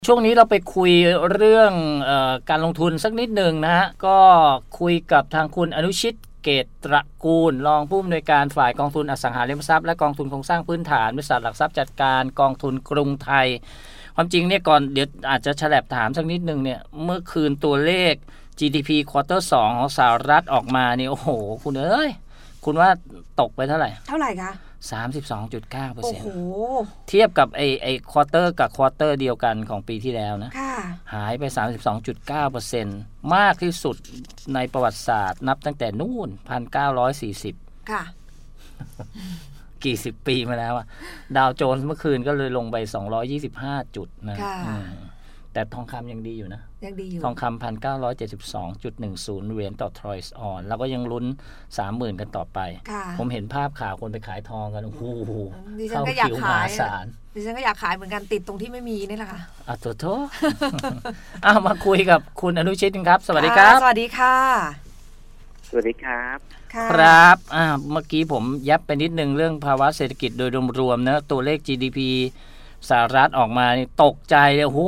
ช่วงนี้เราไปคุยเรื่องการลงทุนสักนิดหนึ่งนะฮะก็คุยกับทางคุณอนุชิตเกตตระกูลรองผู้อำนวยการฝ่ายกองทุนอสังหาริมทรัพย์และกองทุนโครงสร้างพื้นฐานบริษัทหลักทรัพย์จัดการกองทุนกรุงไทยความจริงเนี่ยก่อนเดี๋ยวอาจจะฉลับถามสักนิดหนึ่งเนี่ยเมื่อคืนตัวเลข GDP ควอเตอร์2ของสหรัฐออกมานี่โอ้โหคุณเอ้ยคุณว่าตกไปเท่าไหร่คะ 32.9% โอ้โหเทียบกับไอ้ควอเตอร์กับควอเตอร์เดียวกันของปีที่แล้วนะหายไป 32.9% มากที่สุดในประวัติศาสตร์นับตั้งแต่นู่น 1940 ค่ะกี่สิบปีมาแล้วอะดาวโจนส์เมื่อคืนก็เลยลงไป225จุดนะแต่ทองคำยังดีอยู่นะยังดีอยู่ทองคำ 1,972.10 เหรียญต่อทรอยส์ออนแล้วก็ยังลุ้น 30,000 กันต่อไปผมเห็นภาพข่าวคนไปขายทองกันโอ้โหเข้าคิวมหาศาลดิฉันก็อยากขายเหมือนกันติดตรงที่ไม่มีนี่แหละค่ะโถมาคุยกับคุณอนุชิตครับสวัสดีครับสวัสดีค่ะสวัสดีครับครับเมื่อกี้ผมยับไปนิดนึงเรื่องภาวะเศรษฐกิจโดยรวมๆนะตัวเลข GDPสหรัฐออกมานี่ตกใจเลยโอ้โห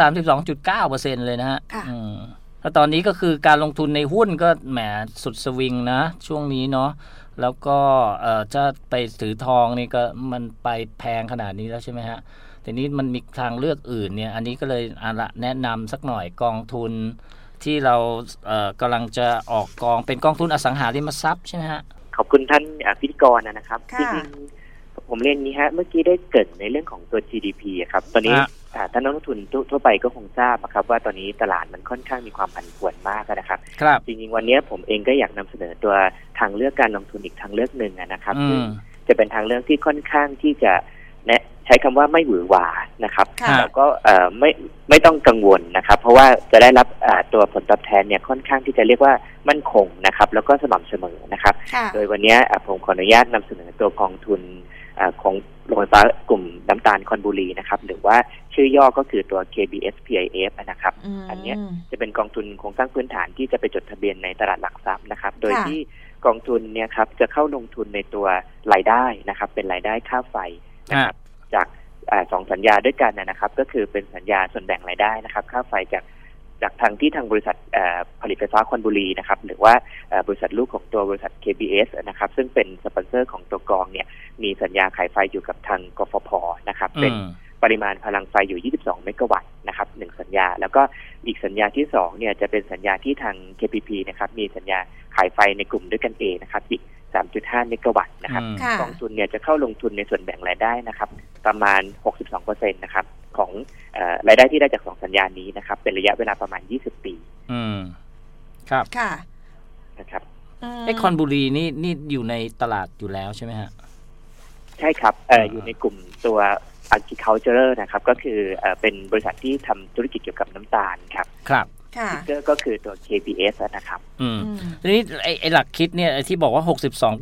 32.9% เลยนะฮะแล้วตอนนี้ก็คือการลงทุนในหุ้นก็แหมสุดสวิงนะช่วงนี้เนาะแล้วก็จะไปถือทองนี่ก็มันไปแพงขนาดนี้แล้วใช่ไหมฮะทีนี้มันมีทางเลือกอื่นเนี่ยอันนี้ก็เลยแนะนำสักหน่อยกองทุนที่เรากำลังจะออกกองเป็นกองทุนอสังหาริมทรัพย์ใช่ไหมฮะขอบคุณท่านพิธีกรนะครับจริงๆผมเรียนนี้ฮะเมื่อกี้ได้เกริ่นในเรื่องของตัว GDP ครับตอนนี้ท่านนักลงทุนทั่วไปก็คงทราบครับว่าตอนนี้ตลาดมันค่อนข้างมีความผันผวนมากนะครับจริงๆวันนี้ผมเองก็อยากนำเสนอตัวทางเลือกการลงทุนอีกทางเลือกหนึ่งนะครับซึ่งจะเป็นทางเลือกที่ค่อนข้างที่จะใช้คำว่าไม่หวือหวานะครับแล้วก็ไม่ต้องกังวลนะครับเพราะว่าจะได้รับตัวผลตอบแทนเนี่ยค่อนข้างที่จะเรียกว่ามั่นคงนะครับแล้วก็สม่ำเสมอนะครับโดยวันนี้ผมขออนุญาตนำเสนอตัวกองทุนของโรงไฟฟ้ากลุ่มน้ำตาลคอนบุรีนะครับหรือว่าชื่อย่อก็คือตัว KBSPIF นะครับอันนี้จะเป็นกองทุนโครงสร้างพื้นฐานที่จะไปจดทะเบียนในตลาดหลักทรัพย์นะครับโดยที่กองทุนเนี่ยครับจะเข้าลงทุนในตัวรายได้นะครับเป็นรายได้ค่าไฟนะครับจาก2 สัญญาด้วยกันนะครับก็คือเป็นสัญญาส่วนแบ่งรายได้นะครับค่าไฟจากทางที่ทางบริษัทผลิตไฟฟ้าคอนบุรีนะครับหรือว่าบริษัทลูกของตัวบริษัท KBS นะครับซึ่งเป็นสปอนเซอร์ของตัวกองเนี่ยมีสัญญาขายไฟอยู่กับทางกฟผ.นะครับเป็นปริมาณพลังไฟอยู่22เมกะวัตต์นะครับ1สัญญาแล้วก็อีกสัญญาที่2เนี่ยจะเป็นสัญญาที่ทาง KPP นะครับมีสัญญาขายไฟในกลุ่มด้วยกันเองนะครับอีก3.5 เมกะวัตต์นะครับกองทุนเนี่ยจะเข้าลงทุนในส่วนแบ่งรายได้นะครับประมาณ 62% นะครับของรายได้ที่ได้จาก2สัญญานี้นะครับเป็นระยะเวลาประมาณ20ปีครับค่ะนะครับไอ้คอนบุรีนี่อยู่ในตลาดอยู่แล้วใช่ไหมฮะใช่ครับอยู่ในกลุ่มตัว agriculture นะครับก็คือเป็นบริษัทที่ทำธุรกิจเกี่ยวกับน้ำตาลครับก็คือตัว KBS นะครับทีนี้ไอ้หลักคิดเนี่ยที่บอกว่า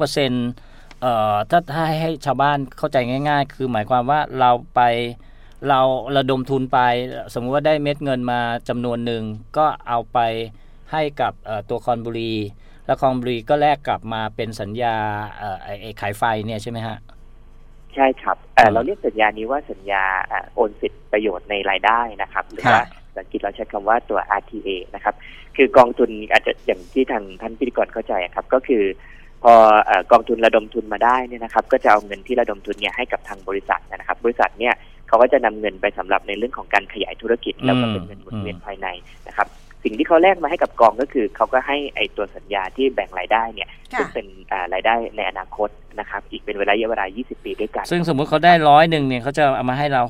62%ถ้าให้ชาวบ้านเข้าใจง่ายๆคือหมายความว่าเราระดมทุนไปสมมุติว่าได้เม็ดเงินมาจำนวนหนึ่งก็เอาไปให้กับตัวคอนบุรีแล้วคอนบุรีก็แลกกลับมาเป็นสัญญาไอ้ขายไฟเนี่ยใช่ไหมฮะใช่ครับเราเรียกสัญญานี้ว่าสัญญาโอนสิทธิประโยชน์ในรายได้นะครับหรือว่าสังกฤษเราใช้คำว่าตัว RTA นะครับคือกองทุนอาจจะอย่างที่ทางท่านพิธีกรเข้าใจครับก็คือพอกองทุนระดมทุนมาได้เนี่ยนะครับก็จะเอาเงินที่ระดมทุนเนี่ยให้กับทางบริษัทนะครับบริษัทเนี่ยเขาก็จะนำเงินไปสำหรับในเรื่องของการขยายธุรกิจแล้วก็เป็นเงินหมุนเวียนภายในนะครับสิ่งที่เขาแลกมาให้กับกองก็คือเขาก็ให้ไอตัวสัญญาที่แบ่งรายได้เนี่ยซึ่งเป็นรายได้ในอนาคตนะครับอีกเป็นระยะเวลา20ปีด้วยกันซึ่งสมมุติเขาได้100เนี่ยเขาจะเอามาให้เรา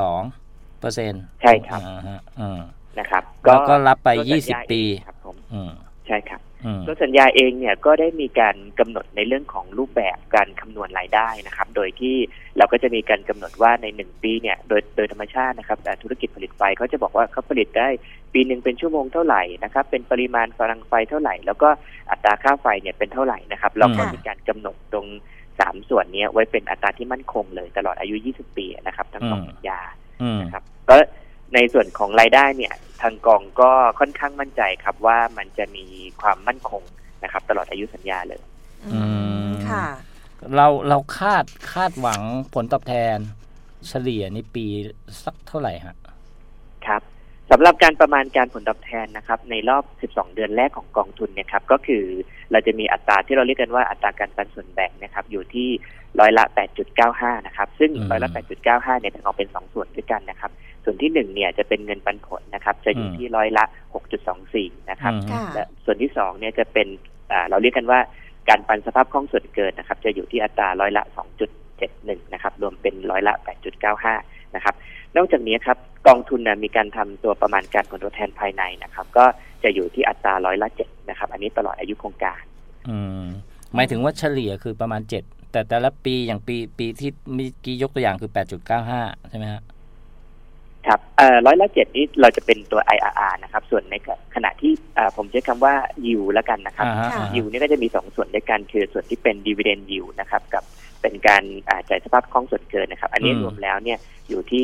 62% ใช่ครับนะครับก็รับไป20ปีครับผมใช่ครับตัวสัญญาเองเนี่ยก็ได้มีการกำหนดในเรื่องของรูปแบบการคำนวณรายได้นะครับโดยที่เราก็จะมีการกำหนดว่าใน1ปีเนี่ยโดยธรรมชาตินะครับธุรกิจผลิตไฟเขาจะบอกว่าเขาผลิตได้ปีนึงเป็นชั่วโมงเท่าไหร่นะครับเป็นปริมาณพลังไฟเท่าไหร่แล้วก็อัตราค่าไฟเนี่ยเป็นเท่าไหร่นะครับเราก็มีการกำหนดตรง3ส่วนนี้ไว้เป็นอัตราที่มั่นคงเลยตลอดอายุ20ปีนะครับทั้ง2สัญญานะครับก็ในส่วนของรายได้เนี่ยทางกองก็ค่อนข้างมั่นใจครับว่ามันจะมีความมั่นคงนะครับตลอดอายุสัญญาเลยค่ะเราคาดหวังผลตอบแทนเฉลี่ยในปีสักเท่าไหร่ฮะครับสำหรับการประมาณการผลตอบแทนนะครับในรอบ12เดือนแรกของกองทุนเนี่ยครับก็คือเราจะมีอัตราที่เราเรียกกันว่าอัตราการปันส่วนแบ่งนะครับอยู่ที่ร้อยละ 8.95 นะครับซึ่งร้อยละ 8.95 เนี่ยแบ่งออกเป็น2ส่วนด้วยกันนะครับส่วนที่1เนี่ยจะเป็นเงินปันผลนะครับจะอยู่ที่ร้อยละ 6.24 นะครับและส่วนที่2เนี่ยจะเป็นเราเรียกกันว่าการปันสภาพคล่องส่วนเกินนะครับจะอยู่ที่อัตราร้อยละ 2.71 นะครับรวมเป็นร้อยละ 8.95 นะครับนอกจากนี้ครับกองทุนมีการทำตัวประมาณการผลตอบแทนภายในนะครับก็จะอยู่ที่อัตราร้อยละ 7นะครับอันนี้ตลอดอายุโครงการหมายถึงว่าเฉลี่ยคือประมาณ7แต่ละปีอย่างปีที่เมื่อกี้ยกตัวอย่างคือ 8.95 ใช่ไหมฮะครับร้อยละ 7นี้เราจะเป็นตัว IRR นะครับส่วนในขณะที่ผมใช้คำว่า yield แล้วกันนะครับ yield นี่ก็จะมี2ส่วนด้วยกันคือส่วนที่เป็น dividend yield นะครับกับเป็นการจ่ายสภาพคล่องส่วนเกินนะครับอันนี้รวมแล้วเนี่ยอยู่ที่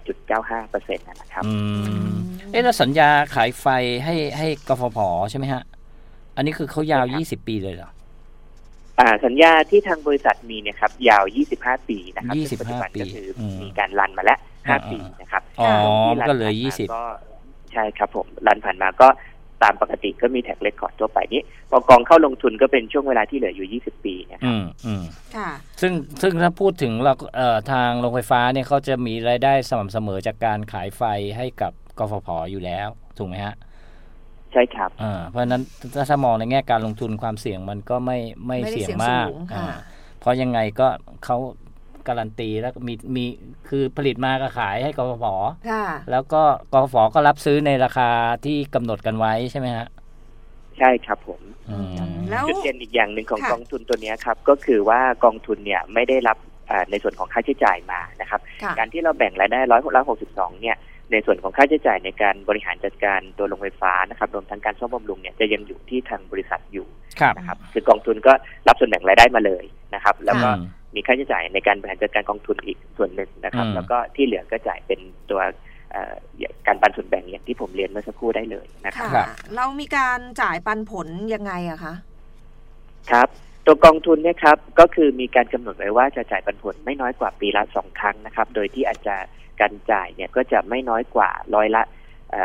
8.95% นะครับแล้วสัญญาขายไฟให้กฟผ.ใช่ไหมฮะอันนี้คือเขายาว20ปีเลยเหรอสัญญาที่ทางบริษัทมีเนี่ยครับยาว25ปีนะครับปัจจุบันก็คือมีการรันมาแล้ว5ปีนะครับก็เลย20 ก็ใช่ครับผมรันผ่านมาก็ตามปกติก็มีแท็กเรคคอร์ดทั่วไปนี้พอกองเข้าลงทุนก็เป็นช่วงเวลาที่เหลืออยู่20ปีนะครับซึ่งถ้าพูดถึงเราทางโรงไฟฟ้าเนี่ยเขาจะมีรายได้สม่ำเสมอจากการขายไฟให้กับกฟผ.อยู่แล้วถูกไหมฮะใช่ครับเพราะฉะนั้นถ้ามองในแง่การลงทุนความเสี่ยงมันก็ไม่เสี่ยงมากเพราะยังไงก็เขาการันตีแล้วมีคือผลิตมาก็ขายให้กฟผ.แล้วก็กฟผ.ก็รับซื้อในราคาที่กำหนดกันไว้ใช่ไหมฮะใช่ครับผมจุดเด่นอีกอย่างหนึ่งของกองทุนตัวนี้ครับก็คือว่ากองทุนเนี่ยไม่ได้รับในส่วนของค่าใช้จ่ายมานะครับการที่เราแบ่งรายได้162เนี่ยในส่วนของค่าใช้จ่ายในการบริหารจัดการตัวโรงไฟฟ้านะครับรวมทั้งการซ่อมบำรุงเนี่ยจะยังอยู่ที่ทางบริษัทอยู่นะครับคือกองทุนก็รับส่วนแบ่งรายได้มาเลยนะครับแล้วก็มีค่าใช้จ่ายในการบริหารจัดการกองทุนอีกส่วนหนึ่งนะครับแล้วก็ที่เหลือก็จ่ายเป็นตัวการปันส่วนแบ่งอย่างที่ผมเรียนเมื่อสักครู่ได้เลยนะครับเรามีการจ่ายปันผลยังไงอะคะครับตัวกองทุนเนี่ยครับก็คือมีการกำหนดไว้ว่าจะจ่ายปันผลไม่น้อยกว่าปีละ2ครั้งนะครับโดยที่อาจจะการจ่ายเนี่ยก็จะไม่น้อยกว่าร้อยละ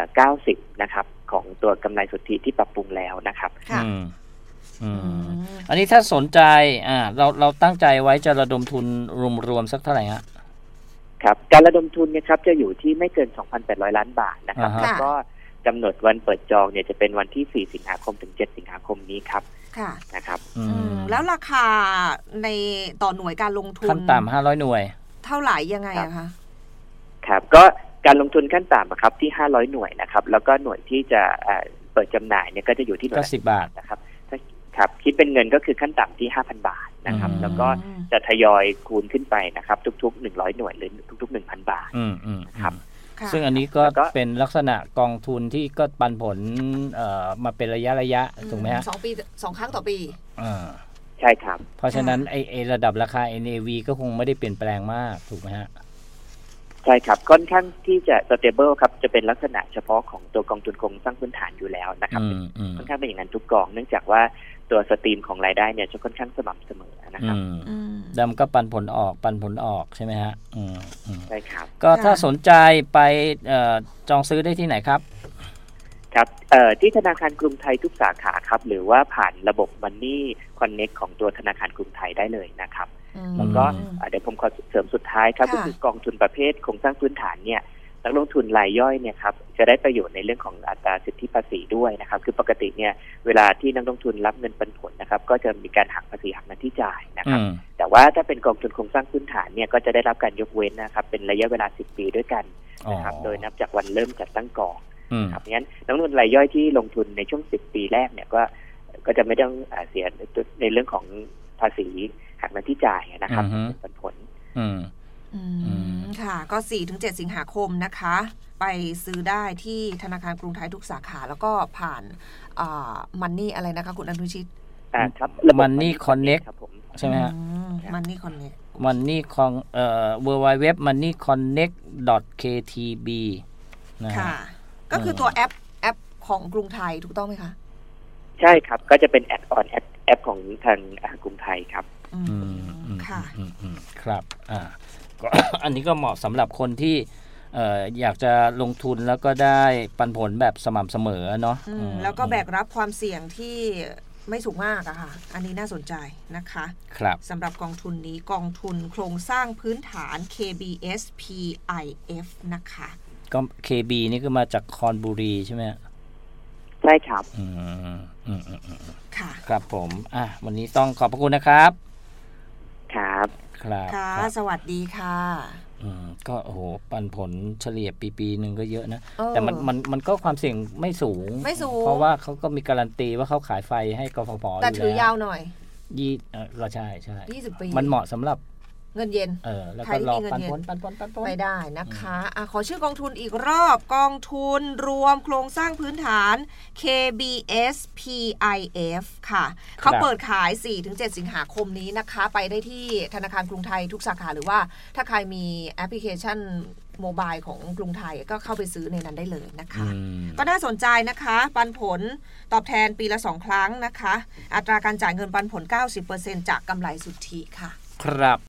90นะครับของตัวกำไรสุทธิที่ปรับปรุงแล้วนะครับอันนี้ถ้าสนใจเราตั้งใจไว้จะระดมทุนรวมๆสักเท่าไหร่ฮะครับการระดมทุนเนี่ยครับจะอยู่ที่ไม่เกิน 2,800 ล้านบาทนะครับแล้วก็กำหนดวันเปิดจองเนี่ยจะเป็นวันที่4สิงหาคมถึง7สิงหาคมนี้ครับนะครับแล้วราคาในต่อหน่วยการลงทุนขั้นต่ำ500หน่วยเท่าไหร่ยังไงอะคะครับก็การลงทุนขั้นต่ำครับที่500หน่วยนะครับแล้วก็หน่วยที่จะเปิดจำหน่ายเนี่ยก็จะอยู่ที่หน่วยละ 10 บาทนะครับครับคิดเป็นเงินก็คือขั้นต่ำที่ 5,000 บาทนะครับแล้วก็จะทยอยคูณขึ้นไปนะครับทุกๆ100หน่วยหรือทุกๆ 1,000 บาทครับซึ่งอันนี้ก็เป็นลักษณะกองทุนที่ก็ปันผลมาเป็นระยะถูกไหมฮะ 2 ปี 2 ครั้งต่อปีใช่ครับเพราะฉะนั้นไอ้ระดับราคา NAV ก็คงไม่ได้เปลี่ยนแปลงมากถูกไหมฮะใช่ครับค่อนข้างที่จะ stable ครับจะเป็นลักษณะเฉพาะของตัวกองทุนโครงสร้างพื้นฐานอยู่แล้วนะครับค่อนข้างเป็นอย่างนั้นทุกกองเนื่องจากว่าตัวสตรีมของรายได้เนี่ยจะค่อนข้างสม่ำเสมอนะครับดำก็ปันผลออกใช่ไหมฮะใช่ครับก็ถ้าสนใจไปจองซื้อได้ที่ไหนครับครับที่ธนาคารกรุงไทยทุกสาขาครับหรือว่าผ่านระบบ Money Connect ของตัวธนาคารกรุงไทยได้เลยนะครับแล้วก็เดี๋ยวผมขอเสริมสุดท้ายครับก็คือกองทุนประเภทโครงสร้างพื้นฐานเนี่ยนักลงทุนรายย่อยเนี่ยครับจะได้ประโยชน์ในเรื่องของอัตราสิทธิภาษีด้วยนะครับคือปกติเนี่ยเวลาที่นักลงทุนรับเงินปันผลนะครับก็จะมีการหักภาษีหักหน้าที่จ่ายนะครับแต่ว่าถ้าเป็นกองทุนโครงสร้างพื้นฐานเนี่ยก็จะได้รับการยกเว้นนะครับเป็นระยะเวลา10 ปีด้วยกันนะครับโดยนับจากวันเริ่มจัดตั้งกองครับงั้นนักลงทุนรายย่อยที่ลงทุนในช่วง10 ปีแรกเนี่ยก็จะไม่ต้องเสียในเรื่องของภาษีหักหน้าที่จ่ายนะครับปันผลค่ะก็ 4-7 สิงหาคมนะคะไปซื้อได้ที่ธนาคารกรุงไทยทุกสาขาแล้วก็ผ่านMoney อะไรนะคะคุณอนุชิตครับ Money Connect ใช่ไหมฮะ Money Connect Money ของ www.moneyconnect.ktb ค่ะก็คือตัวแอปของกรุงไทยถูกต้องไหมคะใช่ครับก็จะเป็นแอปของทางกรุงไทยครับค่ะครับก็อันนี้ก็เหมาะสำหรับคนที่อยากจะลงทุนแล้วก็ได้ปันผลแบบสม่ำเสมอเนาะแล้วก็แบกรับความเสี่ยงที่ไม่สูงมากอะค่ะอันนี้น่าสนใจนะคะครับสำหรับกองทุนนี้กองทุนโครงสร้างพื้นฐาน KBS PIF นะคะก็ KB นี่ก็มาจากคอนบุรีใช่ไหมใช่ครับค่ะครับผมวันนี้ต้องขอบพระคุณนะครับครับค่ะสวัสดีค่ะก็โอ้โหปันผลเฉลี่ยปีนึงก็เยอะนะแต่มันก็ความเสี่ยงไม่สูงเพราะว่าเขาก็มีการันตีว่าเขาขายไฟให้กฟผ. แต่ถือยาวหน่อยเราใช่ 20 ปีมันเหมาะสำหรับเงินเย็นแล้วก็รอปันผลไปได้นะคะขอชื่อกองทุนอีกรอบกองทุนรวมโครงสร้างพื้นฐาน KBS PIF ค่ะเขาเปิดขาย 4-7 สิงหาคมนี้นะคะไปได้ที่ธนาคารกรุงไทยทุกสาขาหรือว่าถ้าใครมีแอปพลิเคชันโมบายของกรุงไทยก็เข้าไปซื้อในนั้นได้เลยนะคะก็น่าสนใจนะคะปันผลตอบแทนปีละ2 ครั้งนะคะอัตราการจ่ายเงินปันผล 90% จากกำไรสุทธิค่ะครับ